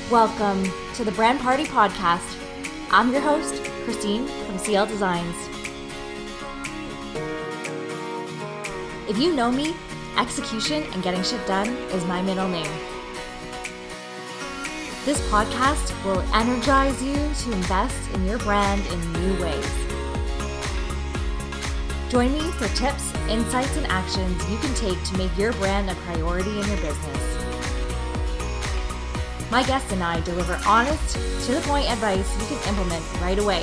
Welcome to the Brand Party Podcast. I'm your host, Christine from CL Designs. If you know me, execution and getting shit done is my middle name. This podcast will energize you to invest in your brand in new ways. Join me for tips, insights, and actions you can take to make your brand a priority in your business. My guests and I deliver honest, to-the-point advice you can implement right away.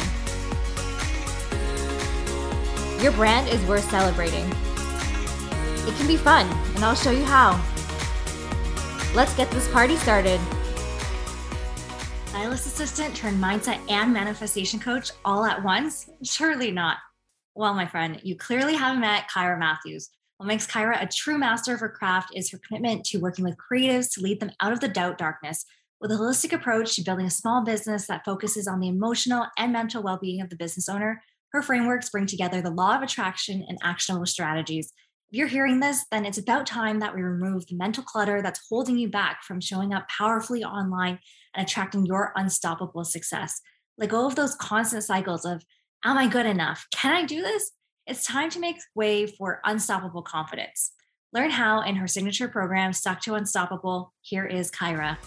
Your brand is worth celebrating. It can be fun, and I'll show you how. Let's get this party started. Stylist assistant turned mindset and manifestation coach all at once? Surely not. Well, my friend, you clearly haven't met Kyra Matthews. What makes Kyra a true master of her craft is her commitment to working with creatives to lead them out of the doubt darkness with a holistic approach to building a small business that focuses on the emotional and mental well-being of the business owner. Her frameworks bring together the law of attraction and actionable strategies. If you're hearing this, then it's about time that we remove the mental clutter that's holding you back from showing up powerfully online and attracting your unstoppable success. Let go of those constant cycles of, am I good enough? Can I do this? It's time to make way for unstoppable confidence. Learn how in her signature program, Stuck to Unstoppable. Here is Kyra.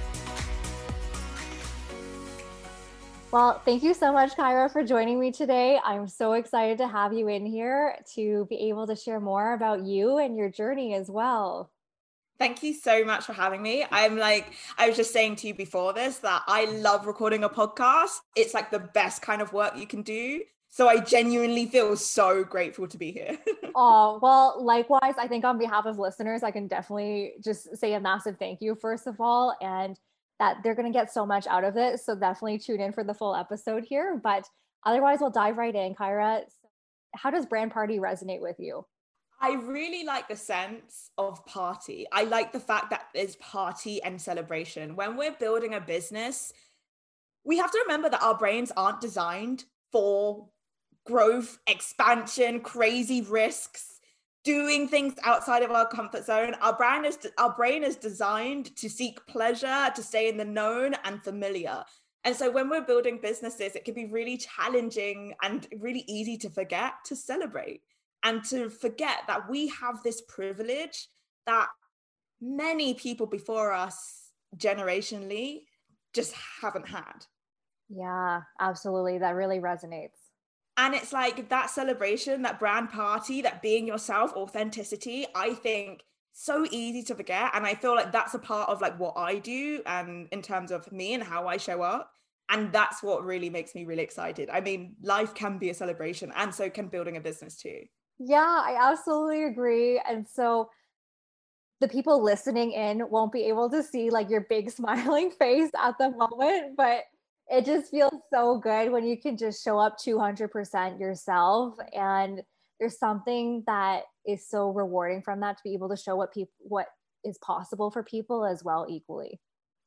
Well, thank you so much, Kyra, for joining me today. I'm so excited to have you in here to be able to share more about you and your journey as well. Thank you so much for having me. I was just saying to you before this that I love recording a podcast. It's like the best kind of work you can do. So I genuinely feel so grateful to be here. Oh, well, likewise, I think on behalf of listeners, I can definitely just say a massive thank you, first of all, and that they're going to get so much out of it. So definitely tune in for the full episode here. But otherwise, we'll dive right in. Kyra, how does Brand Party resonate with you? I really like the sense of party. I like the fact that there's party and celebration. When we're building a business, we have to remember that our brains aren't designed for growth, expansion, crazy risks, doing things outside of our comfort zone. Our brain is designed to seek pleasure, to stay in the known and familiar. And so when we're building businesses, it can be really challenging and really easy to forget to celebrate. And to forget that we have this privilege that many people before us generationally just haven't had. Yeah, absolutely. That really resonates. And it's like that celebration, that brand party, that being yourself, authenticity, I think so easy to forget. And I feel like that's a part of like what I do and in terms of me and how I show up. And that's what really makes me really excited. I mean, life can be a celebration and so can building a business too. Yeah, I absolutely agree. And so the people listening in won't be able to see like your big smiling face at the moment, but it just feels so good when you can just show up 200% yourself. And there's something that is so rewarding from that, to be able to show what is possible for people as well equally.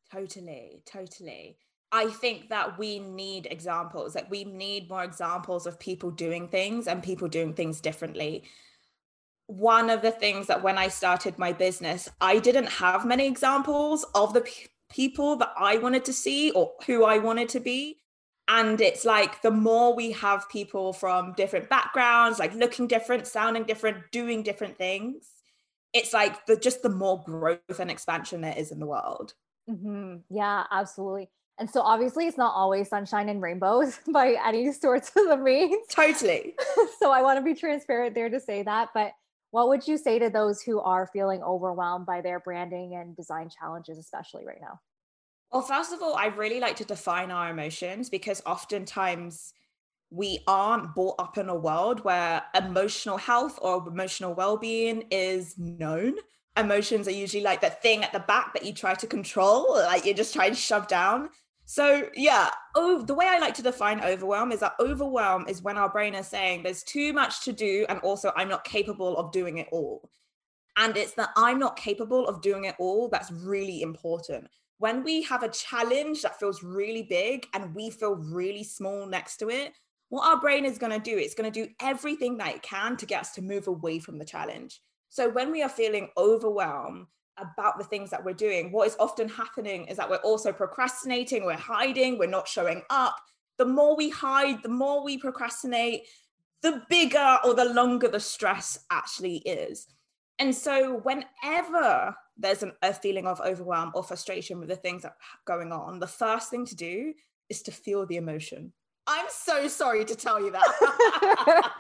Totally. I think that we need examples, like we need more examples of people doing things and people doing things differently. One of the things that when I started my business, I didn't have many examples of the people that I wanted to see or who I wanted to be. And it's like the more we have people from different backgrounds, like looking different, sounding different, doing different things, it's like the more growth and expansion there is in the world. Mm-hmm. Yeah, absolutely. And so obviously it's not always sunshine and rainbows by any sorts of the means. Totally. So I want to be transparent there to say that. But what would you say to those who are feeling overwhelmed by their branding and design challenges, especially right now? Well, first of all, I really like to define our emotions because oftentimes we aren't brought up in a world where emotional health or emotional well-being is known. Emotions are usually like that thing at the back that you try to control, like you're just trying to shove down. So yeah, the way I like to define overwhelm is that overwhelm is when our brain is saying there's too much to do and also I'm not capable of doing it all. And it's that I'm not capable of doing it all that's really important. When we have a challenge that feels really big and we feel really small next to it, what our brain is going to do, it's going to do everything that it can to get us to move away from the challenge. So when we are feeling overwhelmed, about the things that we're doing, what is often happening is that we're also procrastinating, we're hiding, we're not showing up. The more we hide, the more we procrastinate, the bigger or the longer the stress actually is. And so whenever there's a feeling of overwhelm or frustration with the things that are going on, the first thing to do is to feel the emotion. I'm so sorry to tell you that.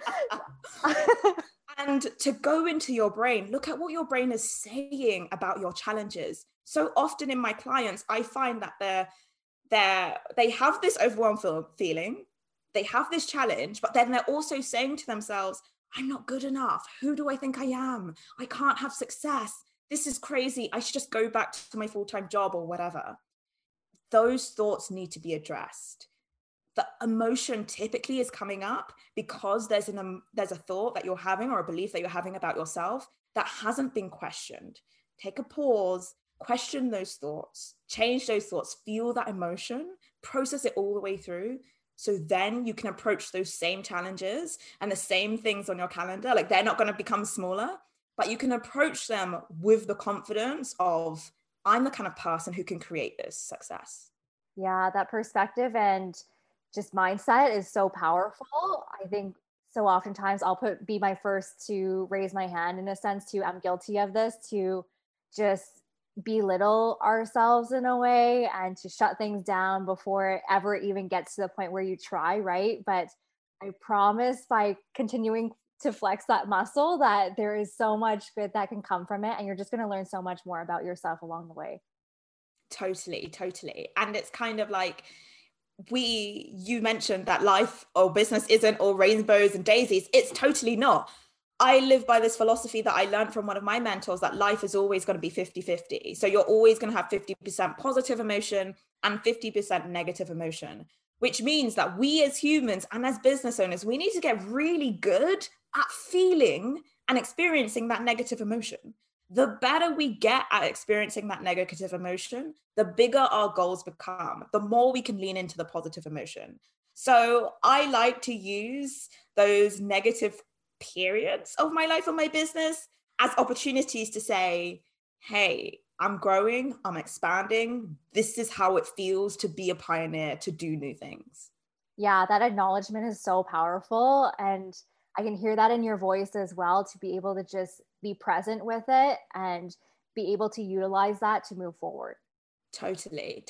And to go into your brain, look at what your brain is saying about your challenges. So often in my clients, I find that they have this overwhelmed feeling, they have this challenge, but then they're also saying to themselves, I'm not good enough. Who do I think I am? I can't have success. This is crazy. I should just go back to my full-time job or whatever. Those thoughts need to be addressed. The emotion typically is coming up because there's a thought that you're having or a belief that you're having about yourself that hasn't been questioned. Take a pause, question those thoughts, change those thoughts, feel that emotion, process it all the way through. So then you can approach those same challenges and the same things on your calendar. Like, they're not going to become smaller, but you can approach them with the confidence of, I'm the kind of person who can create this success. Yeah, that perspective and just mindset is so powerful. I think so oftentimes I'll be my first to raise my hand in a sense to, I'm guilty of this, to just belittle ourselves in a way and to shut things down before it ever even gets to the point where you try, right? But I promise by continuing to flex that muscle that there is so much good that can come from it, and you're just going to learn so much more about yourself along the way. Totally. And it's kind of like, you mentioned that life or business isn't all rainbows and daisies. It's totally not. I live by this philosophy that I learned from one of my mentors, that life is always going to be 50-50. So you're always going to have 50% positive emotion and 50% negative emotion, which means that we as humans and as business owners, we need to get really good at feeling and experiencing that negative emotion. The better we get at experiencing that negative emotion, the bigger our goals become, the more we can lean into the positive emotion. So I like to use those negative periods of my life or my business as opportunities to say, hey, I'm growing, I'm expanding. This is how it feels to be a pioneer, to do new things. Yeah, that acknowledgement is so powerful. And I can hear that in your voice as well, to be able to just be present with it and be able to utilize that to move forward. Totally.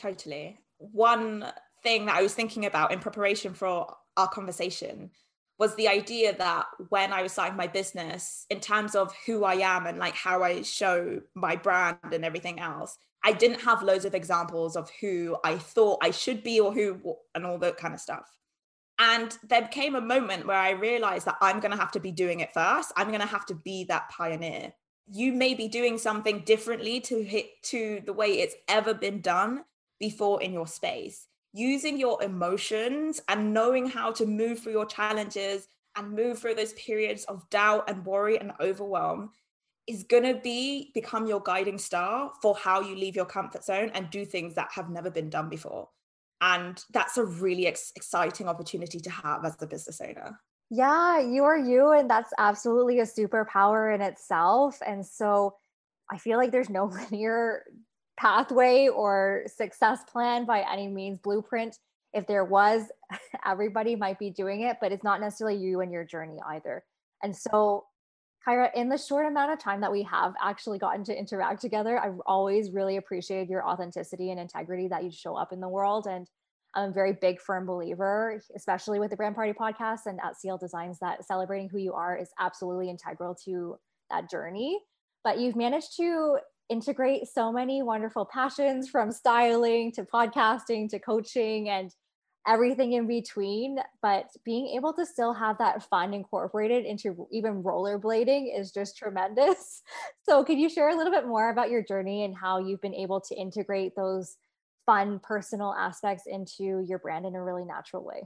One thing that I was thinking about in preparation for our conversation was the idea that when I was starting my business, in terms of who I am and like how I show my brand and everything else, I didn't have loads of examples of who I thought I should be or who and all that kind of stuff. And there came a moment where I realized that I'm going to have to be doing it first. I'm going to have to be that pioneer. You may be doing something differently to the way it's ever been done before in your space. Using your emotions and knowing how to move through your challenges and move through those periods of doubt and worry and overwhelm is going to become your guiding star for how you leave your comfort zone and do things that have never been done before. And that's a really exciting opportunity to have as a business owner. Yeah, you are you. And that's absolutely a superpower in itself. And so I feel like there's no linear pathway or success plan by any means, blueprint. If there was, everybody might be doing it, but it's not necessarily you and your journey either. And so, Kyra, in the short amount of time that we have actually gotten to interact together, I've always really appreciated your authenticity and integrity that you show up in the world. And I'm a very big, firm believer, especially with the Brand Party podcast and at CL Designs, that celebrating who you are is absolutely integral to that journey. But you've managed to integrate so many wonderful passions, from styling to podcasting to coaching and everything in between. But being able to still have that fun incorporated into even rollerblading is just tremendous. So could you share a little bit more about your journey and how you've been able to integrate those fun personal aspects into your brand in a really natural way?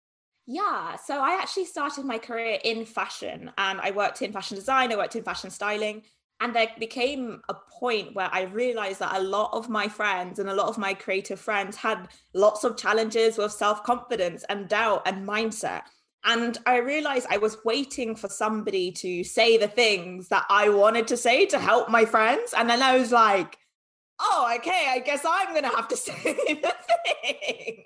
Yeah, so I actually started my career in fashion, and I worked in fashion design, I worked in fashion styling. And there became a point where I realized that a lot of my friends and a lot of my creative friends had lots of challenges with self-confidence and doubt and mindset. And I realized I was waiting for somebody to say the things that I wanted to say to help my friends. And then I was like, oh, okay, I guess I'm going to have to say the thing.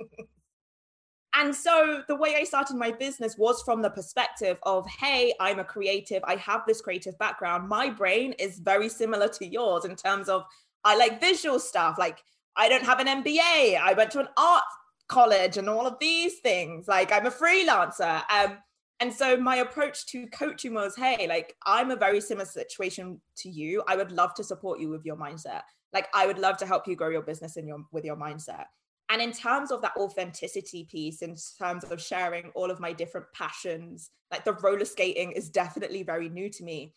And so the way I started my business was from the perspective of, hey, I'm a creative. I have this creative background. My brain is very similar to yours in terms of I like visual stuff. Like I don't have an MBA. I went to an art college and all of these things. Like I'm a freelancer. And so my approach to coaching was, hey, like I'm a very similar situation to you. I would love to support you with your mindset. Like I would love to help you grow your business with your mindset. And in terms of that authenticity piece, in terms of sharing all of my different passions, like the roller skating is definitely very new to me.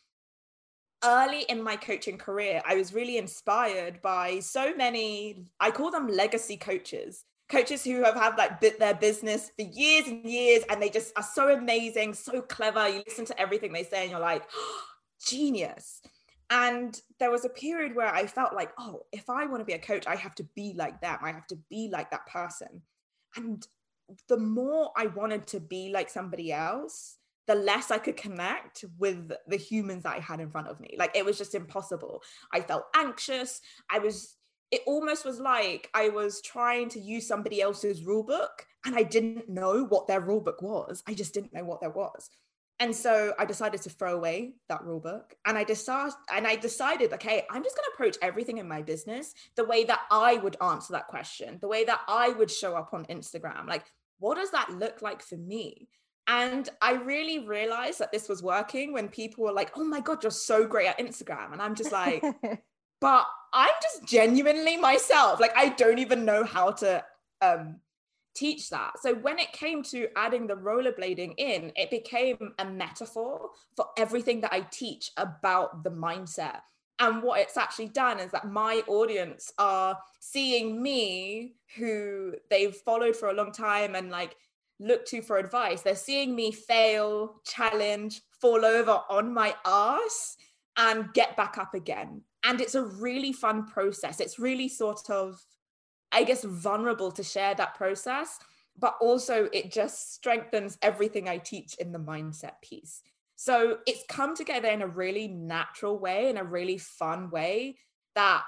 Early in my coaching career, I was really inspired by so many, I call them legacy coaches who have had like their business for years and years, and they just are so amazing, so clever. You listen to everything they say and you're like, oh, genius. And there was a period where I felt like, oh, if I want to be a coach, I have to be like them. I have to be like that person. And the more I wanted to be like somebody else, the less I could connect with the humans that I had in front of me. Like it was just impossible. I felt anxious. It almost was like I was trying to use somebody else's rule book and I didn't know what their rule book was. I just didn't know what there was. And so I decided to throw away that rule book. And I decided, okay, I'm just going to approach everything in my business the way that I would answer that question, the way that I would show up on Instagram. Like, what does that look like for me? And I really realized that this was working when people were like, oh my God, you're so great at Instagram. And I'm just like, but I'm just genuinely myself. Like, I don't even know how to teach that. So when it came to adding the rollerblading in, it became a metaphor for everything that I teach about the mindset. And what it's actually done is that my audience are seeing me, who they've followed for a long time and like look to for advice. They're seeing me fail, challenge, fall over on my ass and get back up again. And it's a really fun process. It's really sort of, I guess, vulnerable to share that process, but also it just strengthens everything I teach in the mindset piece. So it's come together in a really natural way, in a really fun way that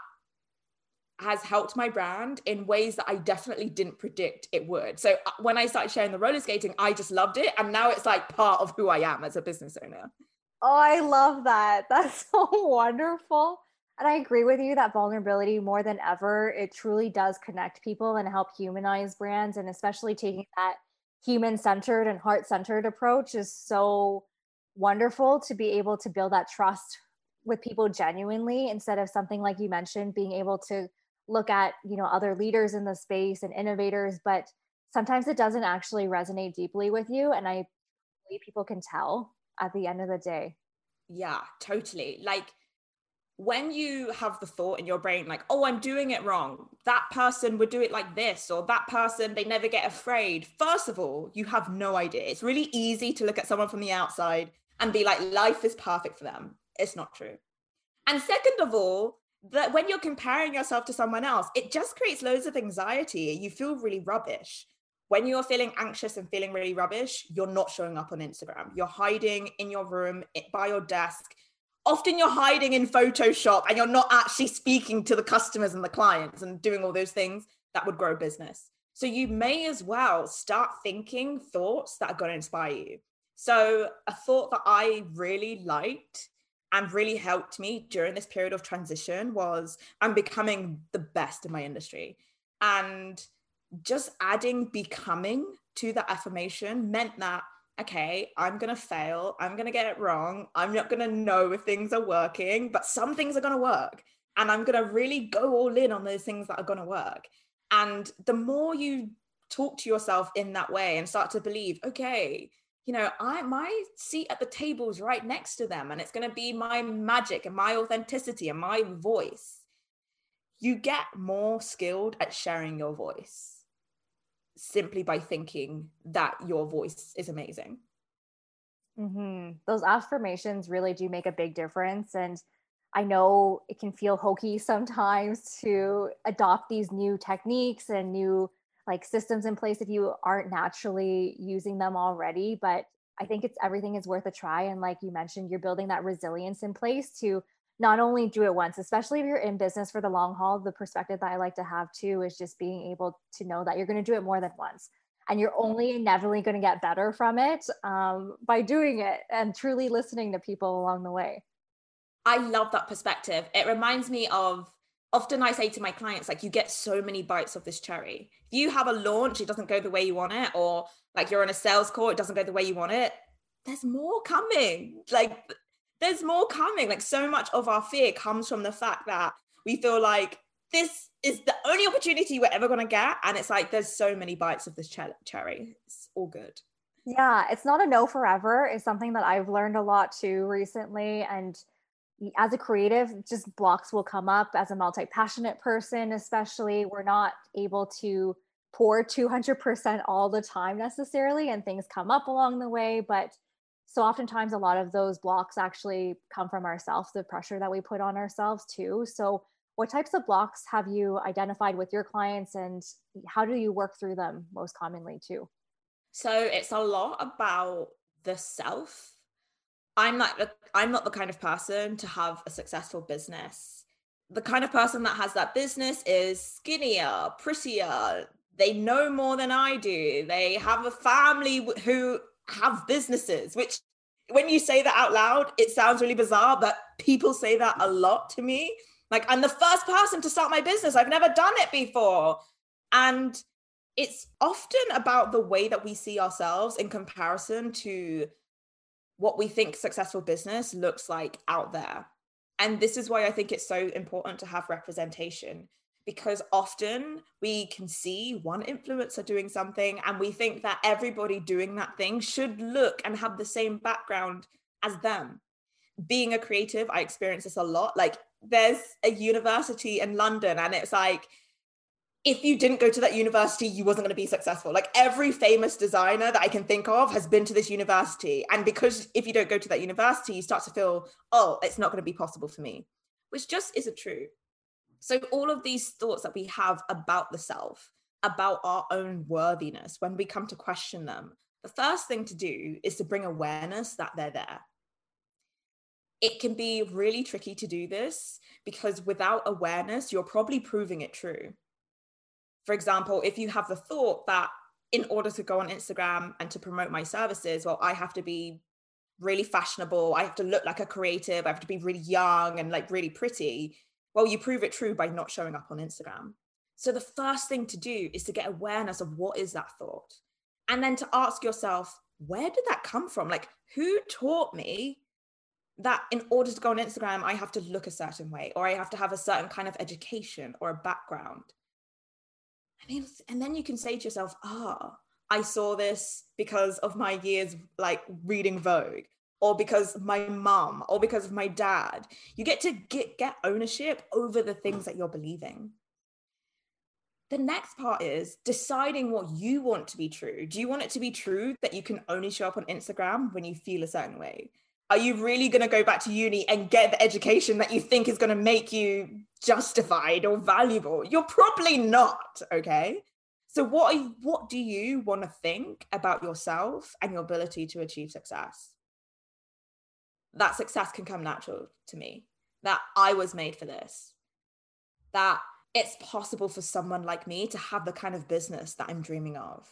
has helped my brand in ways that I definitely didn't predict it would. So when I started sharing the roller skating, I just loved it. And now it's like part of who I am as a business owner. Oh, I love that. That's so wonderful. And I agree with you that vulnerability more than ever, it truly does connect people and help humanize brands. And especially taking that human-centered and heart-centered approach is so wonderful to be able to build that trust with people genuinely, instead of something like you mentioned, being able to look at, other leaders in the space and innovators, but sometimes it doesn't actually resonate deeply with you. And I believe people can tell at the end of the day. Yeah, totally. Like, when you have the thought in your brain, like, oh, I'm doing it wrong, that person would do it like this, or that person, they never get afraid. First of all, you have no idea. It's really easy to look at someone from the outside and be like, life is perfect for them. It's not true. And second of all, that when you're comparing yourself to someone else, it just creates loads of anxiety. You feel really rubbish. When you're feeling anxious and feeling really rubbish, you're not showing up on Instagram. You're hiding in your room by your desk. Often you're hiding in Photoshop and you're not actually speaking to the customers and the clients and doing all those things that would grow business. So you may as well start thinking thoughts that are going to inspire you. So a thought that I really liked and really helped me during this period of transition was, I'm becoming the best in my industry. And just adding becoming to that affirmation meant that, okay, I'm going to fail. I'm going to get it wrong. I'm not going to know if things are working, but some things are going to work. And I'm going to really go all in on those things that are going to work. And the more you talk to yourself in that way and start to believe, okay, my seat at the table is right next to them, and it's going to be my magic and my authenticity and my voice, you get more skilled at sharing your voice simply by thinking that your voice is amazing. Mm-hmm. Those affirmations really do make a big difference. And I know it can feel hokey sometimes to adopt these new techniques and new like systems in place if you aren't naturally using them already. But I think everything is worth a try. And like you mentioned, you're building that resilience in place to not only do it once, especially if you're in business for the long haul. The perspective that I like to have too is just being able to know that you're going to do it more than once. And you're only inevitably going to get better from it by doing it and truly listening to people along the way. I love that perspective. It reminds me of, often I say to my clients, like, you get so many bites of this cherry. If you have a launch, it doesn't go the way you want it, or like you're on a sales call, it doesn't go the way you want it, there's more coming. Like, there's more coming. Like, so much of our fear comes from the fact that we feel like this is the only opportunity we're ever going to get. And it's like, there's so many bites of this cherry. It's all good. Yeah, it's not a no forever. It's something that I've learned a lot too recently. And as a creative, just blocks will come up. As a multi-passionate person, especially, we're not able to pour 200% all the time necessarily, and things come up along the way. But so oftentimes a lot of those blocks actually come from ourselves, the pressure that we put on ourselves too. So what types of blocks have you identified with your clients, and how do you work through them most commonly too? So it's a lot about the self. I'm not the kind of person to have a successful business. The kind of person that has that business is skinnier, prettier. They know more than I do. They have a family who have businesses, which when you say that out loud, it sounds really bizarre, but people say that a lot to me. Like, I'm the first person to start my business. I've never done it before. And it's often about the way that we see ourselves in comparison to what we think successful business looks like out there. And this is why I think it's so important to have representation, because often we can see one influencer doing something and we think that everybody doing that thing should look and have the same background as them. Being a creative, I experience this a lot. Like, there's a university in London and it's like, if you didn't go to that university, you wasn't going to be successful. Like, every famous designer that I can think of has been to this university. And because if you don't go to that university, you start to feel, oh, it's not going to be possible for me, which just isn't true. So all of these thoughts that we have about the self, about our own worthiness, when we come to question them, the first thing to do is to bring awareness that they're there. It can be really tricky to do this because without awareness, you're probably proving it true. For example, if you have the thought that in order to go on Instagram and to promote my services, well, I have to be really fashionable, I have to look like a creative, I have to be really young and like really pretty. Well, you prove it true by not showing up on Instagram. So the first thing to do is to get awareness of what is that thought. And then to ask yourself, where did that come from? Like, who taught me that in order to go on Instagram, I have to look a certain way, or I have to have a certain kind of education or a background? And then you can say to yourself, I saw this because of my years like reading Vogue, or because my mom, or because of my dad. You get to get ownership over the things that you're believing. The next part is deciding what you want to be true. Do you want it to be true that you can only show up on Instagram when you feel a certain way? Are you really going to go back to uni and get the education that you think is going to make you justified or valuable? You're probably not, okay? So what do you want to think about yourself and your ability to achieve success? That success can come natural to me, that I was made for this, that it's possible for someone like me to have the kind of business that I'm dreaming of.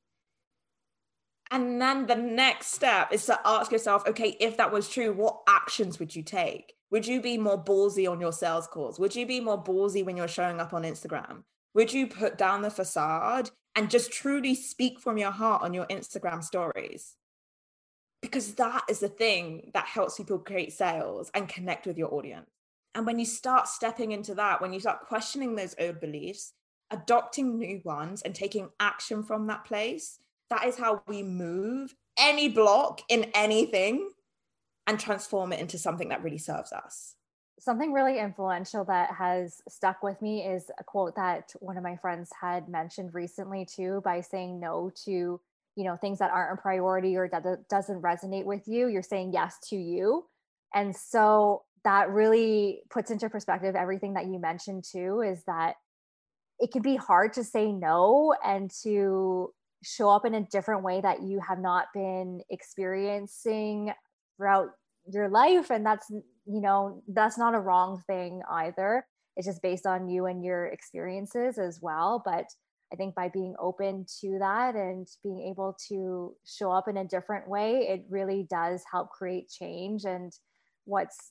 And then the next step is to ask yourself, okay, if that was true, what actions would you take? Would you be more ballsy on your sales calls? Would you be more ballsy when you're showing up on Instagram? Would you put down the facade and just truly speak from your heart on your Instagram stories? Because that is the thing that helps people create sales and connect with your audience. And when you start stepping into that, when you start questioning those old beliefs, adopting new ones and taking action from that place, that is how we move any block in anything and transform it into something that really serves us. Something really influential that has stuck with me is a quote that one of my friends had mentioned recently too, by saying no to, things that aren't a priority or that doesn't resonate with you. You're saying yes to you. And so that really puts into perspective everything that you mentioned too, is that it can be hard to say no and to show up in a different way that you have not been experiencing throughout your life. And that's, that's not a wrong thing either. It's just based on you and your experiences as well. But I think by being open to that and being able to show up in a different way, it really does help create change and what's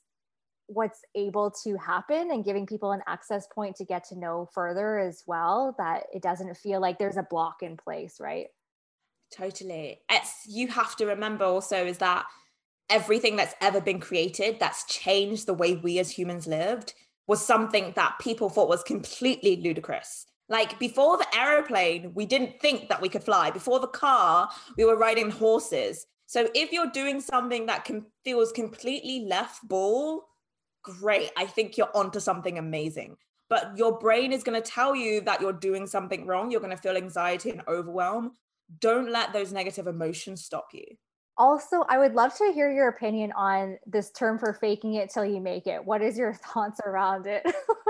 able to happen, and giving people an access point to get to know further as well, that it doesn't feel like there's a block in place, right? Totally. You have to remember also is that everything that's ever been created that's changed the way we as humans lived was something that people thought was completely ludicrous. Like before the airplane, we didn't think that we could fly. Before the car, we were riding horses. So if you're doing something that feels completely left ball, great. I think you're onto something amazing. But your brain is going to tell you that you're doing something wrong. You're going to feel anxiety and overwhelm. Don't let those negative emotions stop you. Also, I would love to hear your opinion on this term for faking it till you make it. What is your thoughts around it?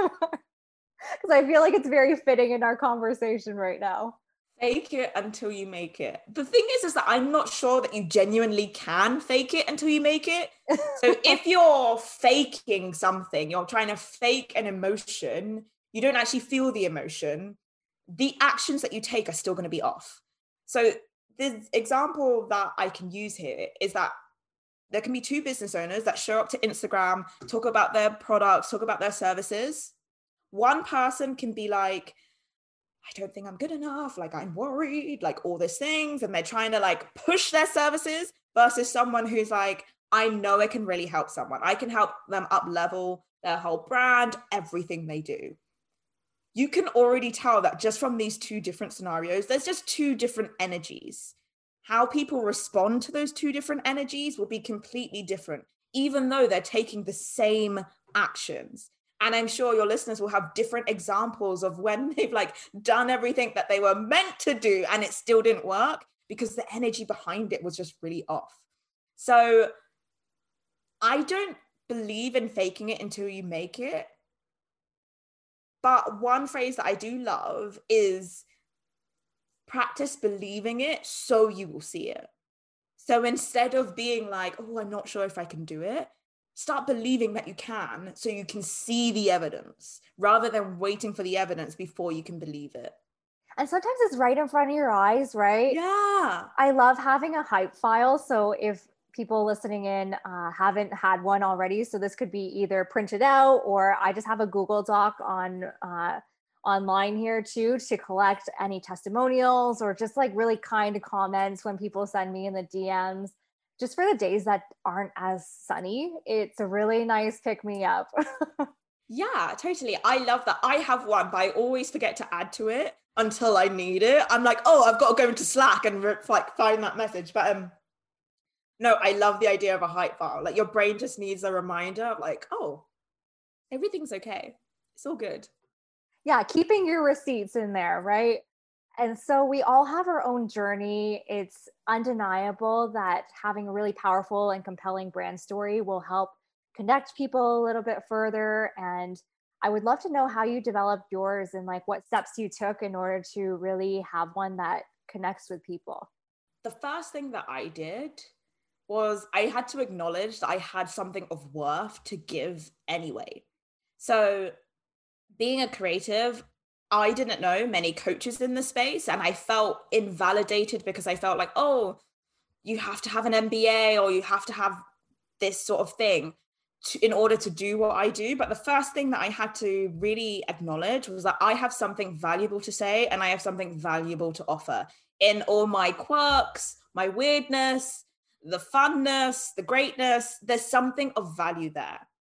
Because I feel like it's very fitting in our conversation right now. Fake it until you make it. The thing is that I'm not sure that you genuinely can fake it until you make it. So if you're faking something, you're trying to fake an emotion, you don't actually feel the emotion, the actions that you take are still going to be off. So the example that I can use here is that there can be two business owners that show up to Instagram, talk about their products, talk about their services. One person can be like, I don't think I'm good enough. Like, I'm worried, like all these things. And they're trying to like push their services versus someone who's like, I know I can really help someone. I can help them up level their whole brand, everything they do. You can already tell that just from these two different scenarios, there's just two different energies. How people respond to those two different energies will be completely different, even though they're taking the same actions. And I'm sure your listeners will have different examples of when they've like done everything that they were meant to do and it still didn't work because the energy behind it was just really off. So I don't believe in faking it until you make it. But one phrase that I do love is practice believing it so you will see it. So instead of being like, oh, I'm not sure if I can do it, start believing that you can so you can see the evidence rather than waiting for the evidence before you can believe it. And sometimes it's right in front of your eyes, right? Yeah. I love having a hype file. So if people listening in haven't had one already, so this could be either printed out or I just have a Google Doc on online here too to collect any testimonials or just like really kind comments when people send me in the DMs. Just for the days that aren't as sunny, it's a really nice pick me up. Yeah, totally. I love that. I have one, but I always forget to add to it until I need it. I'm like, oh, I've got to go into Slack and like find that message. But no, I love the idea of a hype file. Like your brain just needs a reminder of like, oh, everything's okay. It's all good. Yeah, keeping your receipts in there, right? And so we all have our own journey. It's undeniable that having a really powerful and compelling brand story will help connect people a little bit further. And I would love to know how you developed yours and like what steps you took in order to really have one that connects with people. The first thing that I did was I had to acknowledge that I had something of worth to give anyway. So being a creative, I didn't know many coaches in the space and I felt invalidated because I felt like, oh, you have to have an MBA or you have to have this sort of thing in order to do what I do. But the first thing that I had to really acknowledge was that I have something valuable to say and I have something valuable to offer in all my quirks, my weirdness, the funness, the greatness. There's something of value there.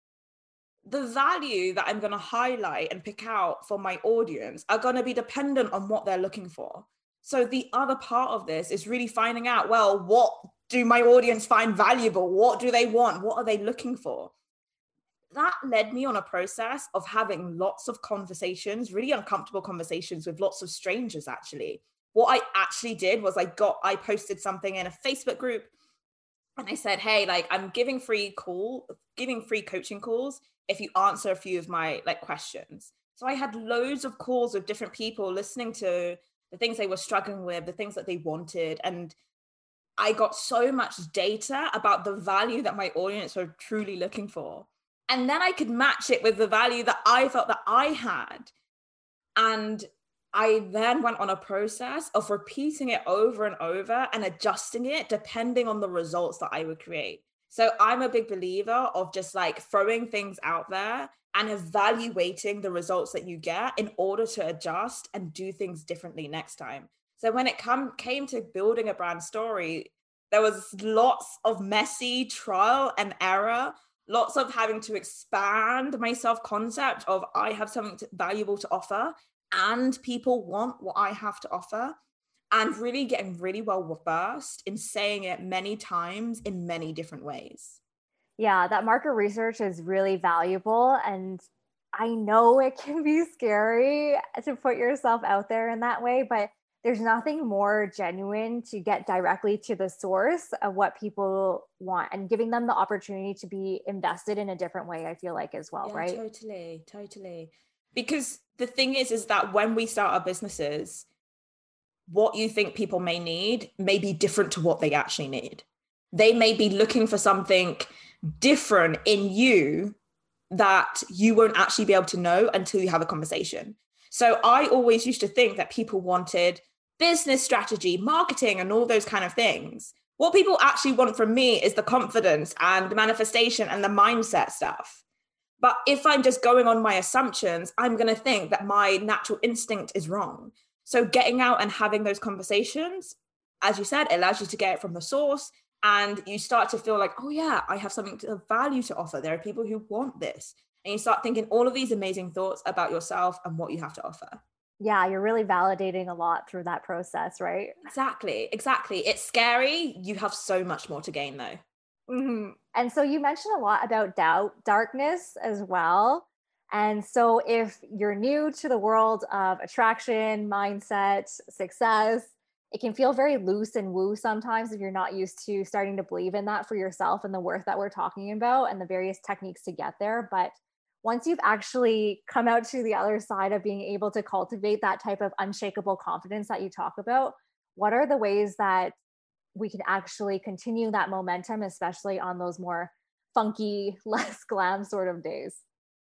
The value that I'm going to highlight and pick out for my audience are going to be dependent on what they're looking for. So the other part of this is really finding out, well, what do my audience find valuable? What do they want? What are they looking for? That led me on a process of having lots of conversations, really uncomfortable conversations with lots of strangers, actually. What I actually did was I posted something in a Facebook group and I said, hey, like I'm giving free coaching calls if you answer a few of my like questions. So I had loads of calls with different people listening to the things they were struggling with, the things that they wanted. And I got so much data about the value that my audience were truly looking for. And then I could match it with the value that I felt that I had. And I then went on a process of repeating it over and over and adjusting it depending on the results that I would create. So I'm a big believer of just like throwing things out there and evaluating the results that you get in order to adjust and do things differently next time. So when it came to building a brand story, there was lots of messy trial and error, lots of having to expand my self-concept of I have something valuable to offer and people want what I have to offer, and really getting really well versed in saying it many times in many different ways. Yeah, that market research is really valuable. And I know it can be scary to put yourself out there in that way, but there's nothing more genuine to get directly to the source of what people want and giving them the opportunity to be invested in a different way, I feel like, as well, Yeah, right? Totally. Because the thing is that when we start our businesses, what you think people may need may be different to what they actually need. They may be looking for something different in you that you won't actually be able to know until you have a conversation. So I always used to think that people wanted business strategy, marketing, and all those kind of things. What people actually want from me is the confidence and the manifestation and the mindset stuff. But if I'm just going on my assumptions, I'm going to think that my natural instinct is wrong. So getting out and having those conversations, as you said, it allows you to get it from the source, and you start to feel like, oh yeah, I have something of value to offer. There are people who want this. And you start thinking all of these amazing thoughts about yourself and what you have to offer. Yeah, you're really validating a lot through that process, right? Exactly. It's scary. You have so much more to gain though. Mm-hmm. And so you mentioned a lot about doubt, darkness as well. And so if you're new to the world of attraction, mindset, success, it can feel very loose and woo sometimes if you're not used to starting to believe in that for yourself and the work that we're talking about and the various techniques to get there. But once you've actually come out to the other side of being able to cultivate that type of unshakable confidence that you talk about, what are the ways that we can actually continue that momentum, especially on those more funky, less glam sort of days?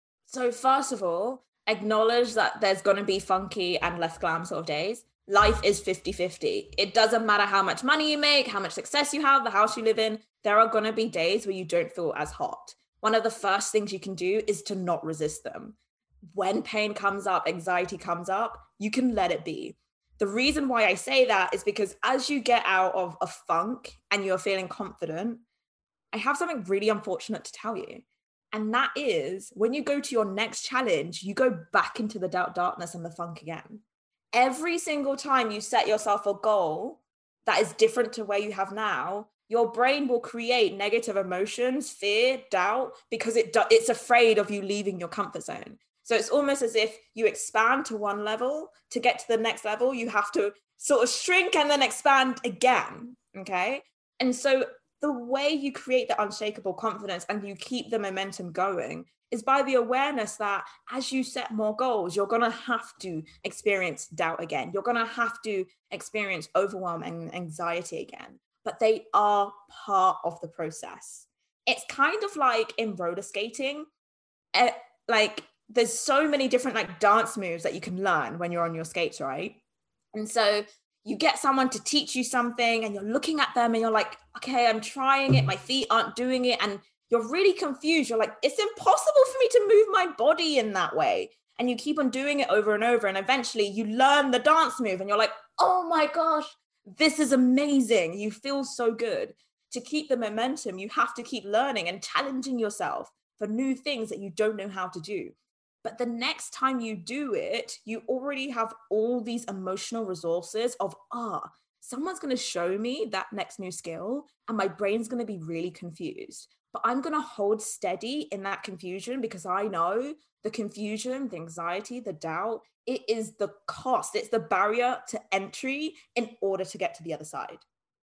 So first of all, acknowledge that there's going to be funky and less glam sort of days. Life is 50-50. It doesn't matter how much money you make, how much success you have, the house you live in. There are going to be days where you don't feel as hot. One of the first things you can do is to not resist them. When pain comes up, anxiety comes up, you can let it be. The reason why I say that is because as you get out of a funk and you're feeling confident, I have something really unfortunate to tell you. And that is when you go to your next challenge, you go back into the doubt, darkness, and the funk again. Every single time you set yourself a goal that is different to where you have now, your brain will create negative emotions, fear, doubt, because it's afraid of you leaving your comfort zone. So it's almost as if you expand to one level. To get to the next level, you have to sort of shrink and then expand again. Okay. And so the way you create the unshakable confidence and you keep the momentum going is by the awareness that as you set more goals, you're going to have to experience doubt again. You're going to have to experience overwhelm and anxiety again, but they are part of the process. It's kind of like in roller skating, like there's so many different like dance moves that you can learn when you're on your skates, right? And so you get someone to teach you something and you're looking at them and you're like, okay, I'm trying it. My feet aren't doing it. And you're really confused. You're like, it's impossible for me to move my body in that way. And you keep on doing it over and over. And eventually you learn the dance move and you're like, oh my gosh, this is amazing. You feel so good. To keep the momentum, you have to keep learning and challenging yourself for new things that you don't know how to do. But the next time you do it, you already have all these emotional resources of, someone's going to show me that next new skill and my brain's going to be really confused. But I'm going to hold steady in that confusion because I know the confusion, the anxiety, the doubt, it is the cost. It's the barrier to entry in order to get to the other side.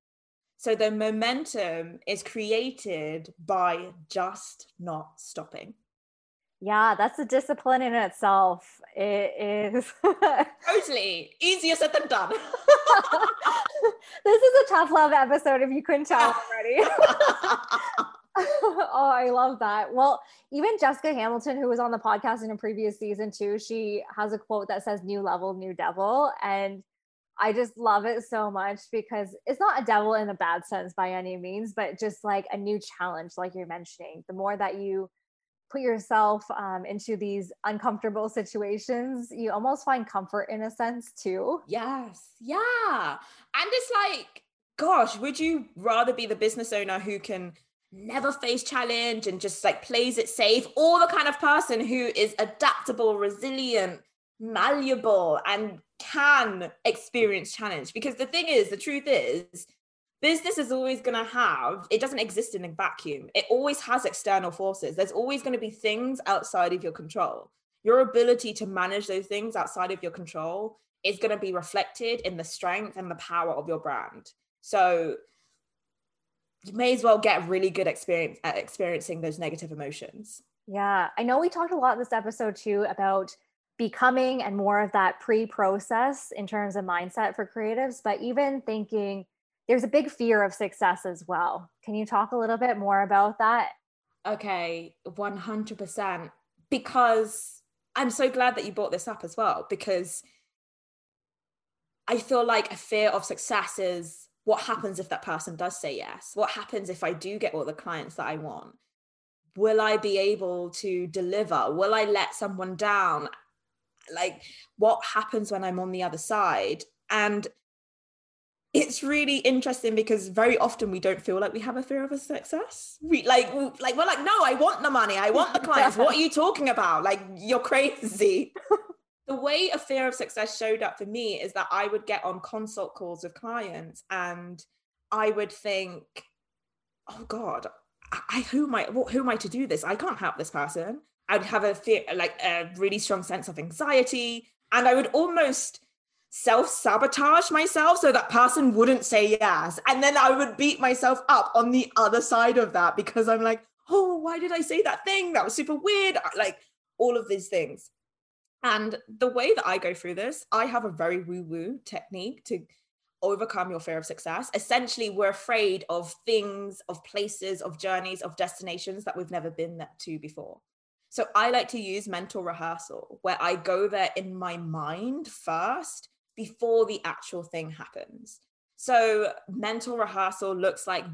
So the momentum is created by just not stopping. Yeah, that's a discipline in itself. It is. Totally. Easier said than done. This is a tough love episode if you couldn't tell already. Oh, I love that. Well, even Jessica Hamilton, who was on the podcast in a previous season too, she has a quote that says new level, new devil. And I just love it so much because it's not a devil in a bad sense by any means, but just like a new challenge, like you're mentioning. The more that you put yourself into these uncomfortable situations, you almost find comfort in a sense too. Yes. Yeah. And it's like, gosh, would you rather be the business owner who can never face challenge and just like plays it safe, or the kind of person who is adaptable, resilient, malleable, and can experience challenge? Because the truth is, business is always going to have, it doesn't exist in a vacuum. It always has external forces. There's always going to be things outside of your control. Your ability to manage those things outside of your control is going to be reflected in the strength and the power of your brand. So you may as well get really good experience at experiencing those negative emotions. Yeah, I know we talked a lot in this episode too about becoming and more of that pre-process in terms of mindset for creatives, but even thinking there's a big fear of success as well. Can you talk a little bit more about that? Okay, 100%. Because I'm so glad that you brought this up as well, because I feel like a fear of success is what happens if that person does say yes? What happens if I do get all the clients that I want? Will I be able to deliver? Will I let someone down? Like, what happens when I'm on the other side? And it's really interesting because very often we don't feel like we have a fear of a success. We're like, no, I want the money. I want the clients. What are you talking about? Like, you're crazy. The way a fear of success showed up for me is that I would get on consult calls with clients and I would think, oh God, who am I to do this? I can't help this person. I'd have a fear, like a really strong sense of anxiety, and I would almost self-sabotage myself so that person wouldn't say yes. And then I would beat myself up on the other side of that because I'm like, oh, why did I say that thing? That was super weird. Like all of these things. And the way that I go through this, I have a very woo-woo technique to overcome your fear of success. Essentially, we're afraid of things, of places, of journeys, of destinations that we've never been to before. So I like to use mental rehearsal, where I go there in my mind first before the actual thing happens. So mental rehearsal looks like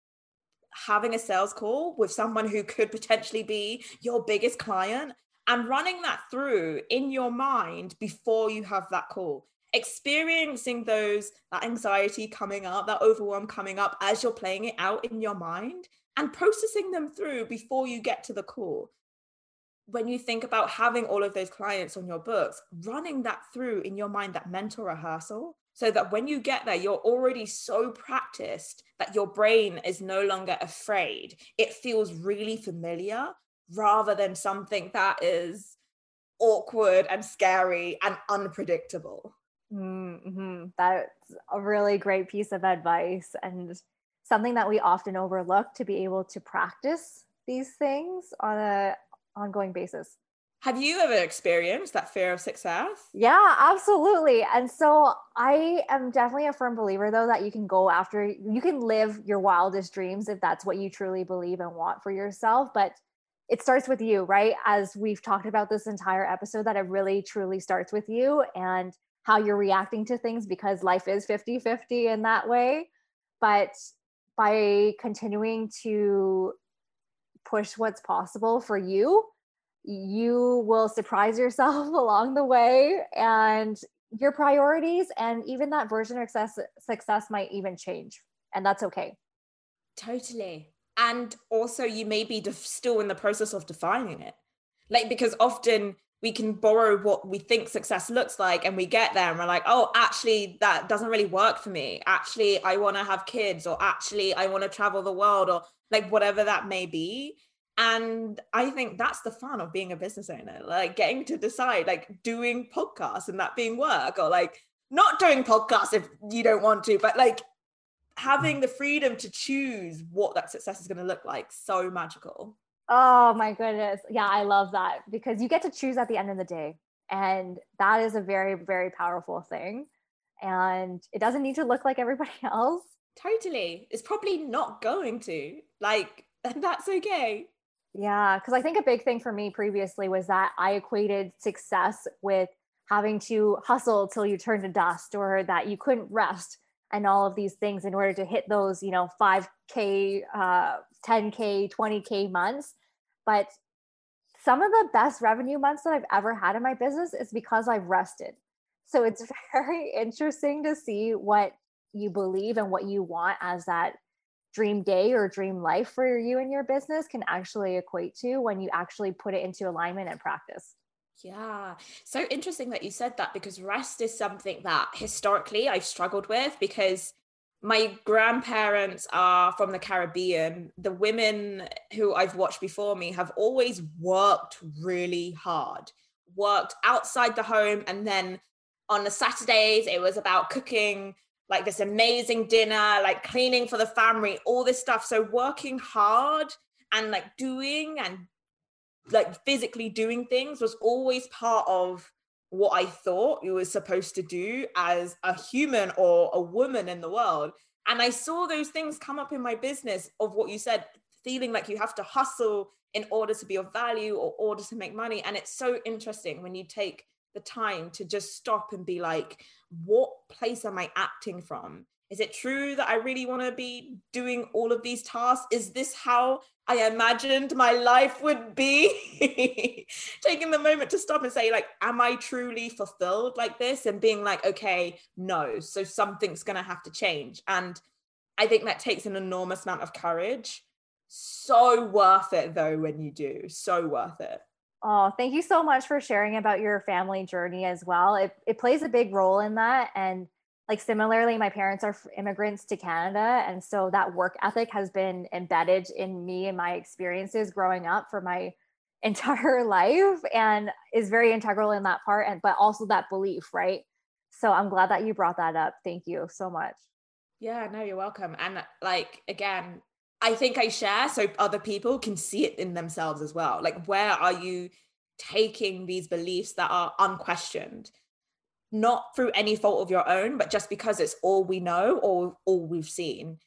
having a sales call with someone who could potentially be your biggest client and running that through in your mind before you have that call. Experiencing that anxiety coming up, that overwhelm coming up as you're playing it out in your mind and processing them through before you get to the call. When you think about having all of those clients on your books, running that through in your mind, that mental rehearsal, so that when you get there, you're already so practiced that your brain is no longer afraid. It feels really familiar rather than something that is awkward and scary and unpredictable. Mm-hmm. That's a really great piece of advice and something that we often overlook, to be able to practice these things on an ongoing basis. Have you ever experienced that fear of success? Yeah, absolutely. And so I am definitely a firm believer, though, that you can live your wildest dreams if that's what you truly believe and want for yourself. But it starts with you, right? As we've talked about this entire episode, that it really truly starts with you and how you're reacting to things, because life is 50-50 in that way. But by continuing to push what's possible for you, you will surprise yourself along the way, and your priorities and even that version of success might even change, and that's okay. Totally. And also you may be still in the process of defining it. Like, because often we can borrow what we think success looks like and we get there and we're like, oh, actually that doesn't really work for me. Actually, I want to have kids, or actually I want to travel the world, or like whatever that may be. And I think that's the fun of being a business owner, like getting to decide, like doing podcasts and that being work, or like not doing podcasts if you don't want to, but like having the freedom to choose what that success is going to look like. So magical. Oh my goodness. Yeah, I love that because you get to choose at the end of the day. And that is a very, very powerful thing. And it doesn't need to look like everybody else. Totally. It's probably not going to. Like, and that's okay. Yeah, because I think a big thing for me previously was that I equated success with having to hustle till you turn to dust or that you couldn't rest and all of these things in order to hit those, 5K, 10K, 20K months. But some of the best revenue months that I've ever had in my business is because I've rested. So it's very interesting to see what you believe and what you want as that dream day or dream life for you and your business can actually equate to when you actually put it into alignment and practice. Yeah. So interesting that you said that because rest is something that historically I've struggled with because my grandparents are from the Caribbean. The women who I've watched before me have always worked really hard, worked outside the home. And then on the Saturdays, it was about cooking like this amazing dinner, like cleaning for the family, all this stuff. So working hard and like doing and like physically doing things was always part of what I thought you were supposed to do as a human or a woman in the world. And I saw those things come up in my business of what you said, feeling like you have to hustle in order to be of value or order to make money. And it's so interesting when you take the time to just stop and be like, what place am I acting from? Is it true that I really want to be doing all of these tasks? Is this how I imagined my life would be? Taking the moment to stop and say, like, am I truly fulfilled like this? And being like, okay, no. So something's going to have to change. And I think that takes an enormous amount of courage. So worth it, though, when you do. So worth it. Oh, thank you so much for sharing about your family journey as well. It plays a big role in that. And like similarly, my parents are immigrants to Canada. And so that work ethic has been embedded in me and my experiences growing up for my entire life and is very integral in that part. And but also that belief, right? So I'm glad that you brought that up. Thank you so much. Yeah, no, you're welcome. And like, again, I think I share so other people can see it in themselves as well. Like, where are you taking these beliefs that are unquestioned? Not through any fault of your own, but just because it's all we know or all we've seen.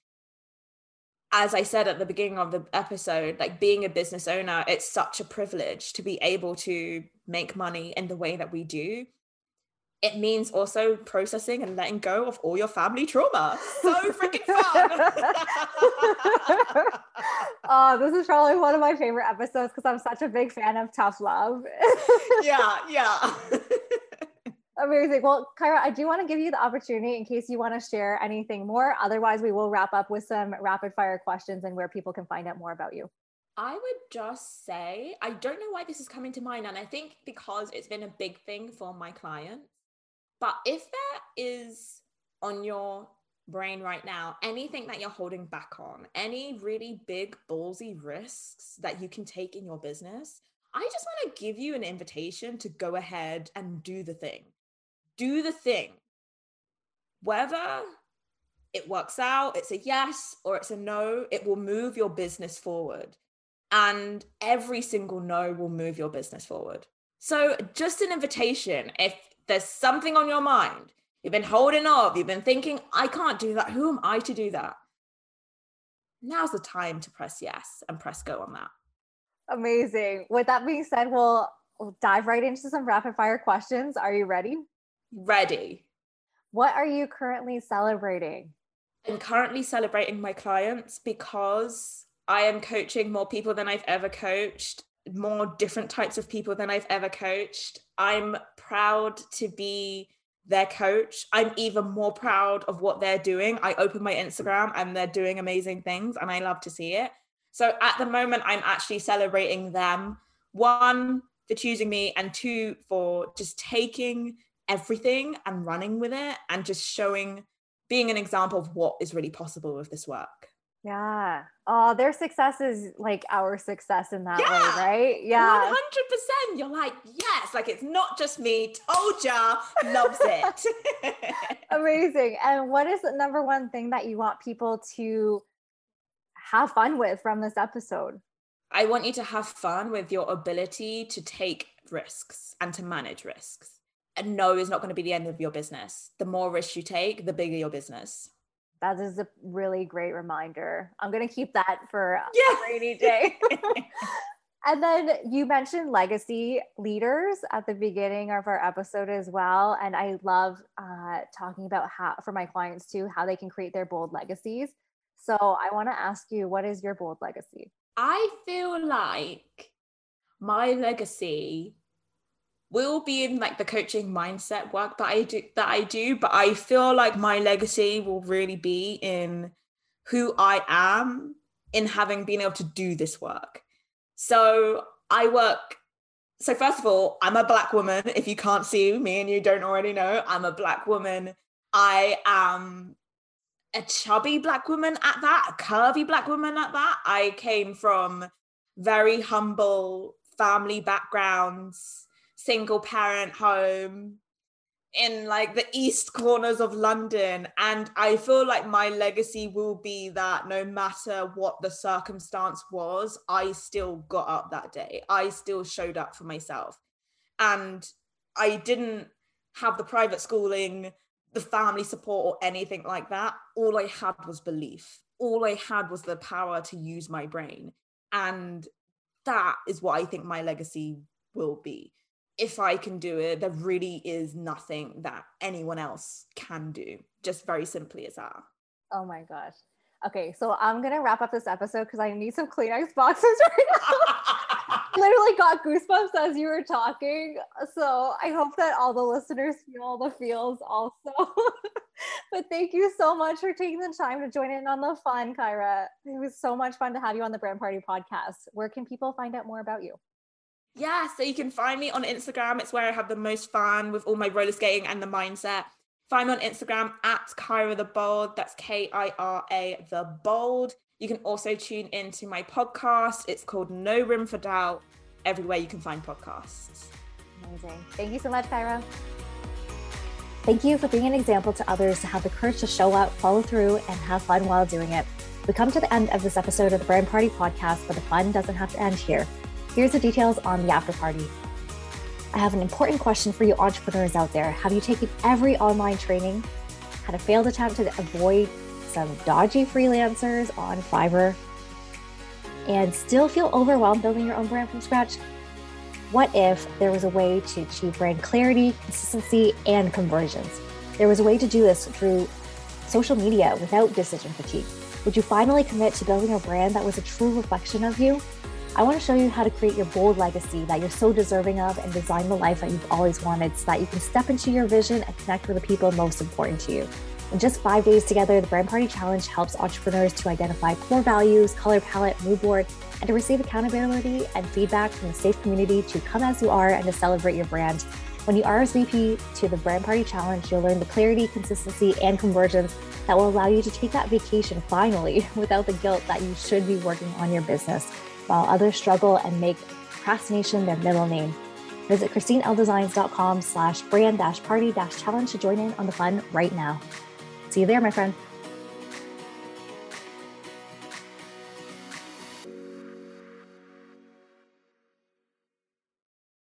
As I said at the beginning of the episode, like being a business owner, it's such a privilege to be able to make money in the way that we do. It means also processing and letting go of all your family trauma. So freaking fun. Oh, this is probably one of my favorite episodes because I'm such a big fan of tough love. Yeah. Amazing. Well, Kyra, I do want to give you the opportunity in case you want to share anything more. Otherwise, we will wrap up with some rapid fire questions and where people can find out more about you. I would just say, I don't know why this is coming to mind. And I think because it's been a big thing for my clients. But if there is on your brain right now, anything that you're holding back on, any really big ballsy risks that you can take in your business, I just want to give you an invitation to go ahead and do the thing. Do the thing. Whether it works out, it's a yes or it's a no, it will move your business forward. And every single no will move your business forward. So just an invitation, if there's something on your mind, you've been holding off, you've been thinking, I can't do that. Who am I to do that? Now's the time to press yes and press go on that. Amazing. With that being said, we'll dive right into some rapid fire questions. Are you ready? Ready. What are you currently celebrating? I'm currently celebrating my clients because I am coaching more people than I've ever coached, more different types of people than I've ever coached. I'm proud to be their coach. I'm even more proud of what they're doing. I open my Instagram and they're doing amazing things and I love to see it. So at the moment, I'm actually celebrating them. 1, for choosing me, and 2, for just taking everything and running with it and just showing, being an example of what is really possible with this work. Yeah. Oh, their success is like our success in that way, right? Yeah. 100%. You're like, yes, like it's not just me. Told ya, loves it. Amazing. And what is the number one thing that you want people to have fun with from this episode? I want you to have fun with your ability to take risks and to manage risks. And no is not going to be the end of your business. The more risks you take, the bigger your business. That is a really great reminder. I'm going to keep that for a rainy day. And then you mentioned legacy leaders at the beginning of our episode as well. And I love talking about how, for my clients too, how they can create their bold legacies. So I want to ask you, what is your bold legacy? I feel like my legacy will be in like the coaching mindset work that I do, but I feel like my legacy will really be in who I am in having been able to do this work. So first of all, I'm a Black woman. If you can't see me and you don't already know, I'm a Black woman. I am a chubby Black woman at that, a curvy Black woman at that. I came from very humble family backgrounds, single parent home in like the east corners of London. And I feel like my legacy will be that no matter what the circumstance was, I still got up that day. I still showed up for myself. And I didn't have the private schooling, the family support or anything like that. All I had was belief. All I had was the power to use my brain. And that is what I think my legacy will be. If I can do it, there really is nothing that anyone else can do. Just very simply as that. Oh my gosh. Okay, so I'm going to wrap up this episode because I need some Kleenex boxes right now. Literally got goosebumps as you were talking. So I hope that all the listeners feel all the feels also. But thank you so much for taking the time to join in on the fun, Kyra. It was so much fun to have you on the Brand Party podcast. Where can people find out more about you? Yeah, so you can find me on Instagram. It's where I have the most fun with all my roller skating and the mindset. Find me on Instagram at Kyra the Bold. That's Kira the Bold. You can also tune into my podcast. It's called No Room for Doubt, everywhere you can find podcasts. Amazing. Thank you so much, Kyra. Thank you for being an example to others to have the courage to show up, follow through, and have fun while doing it. We come to the end of this episode of the Brand Party podcast, but the fun doesn't have to end here. Here's the details on the after party. I have an important question for you entrepreneurs out there. Have you taken every online training, had a failed attempt to avoid some dodgy freelancers on Fiverr, and still feel overwhelmed building your own brand from scratch? What if there was a way to achieve brand clarity, consistency, and conversions? There was a way to do this through social media without decision fatigue. Would you finally commit to building a brand that was a true reflection of you? I want to show you how to create your bold legacy that you're so deserving of and design the life that you've always wanted so that you can step into your vision and connect with the people most important to you. In just 5 days together, the Brand Party Challenge helps entrepreneurs to identify core values, color palette, mood board, and to receive accountability and feedback from a safe community to come as you are and to celebrate your brand. When you RSVP to the Brand Party Challenge, you'll learn the clarity, consistency, and conversions that will allow you to take that vacation finally without the guilt that you should be working on your business, while others struggle and make procrastination their middle name. Visit ChristineLDesigns.com/brand-party-challenge to join in on the fun right now. See you there, my friend.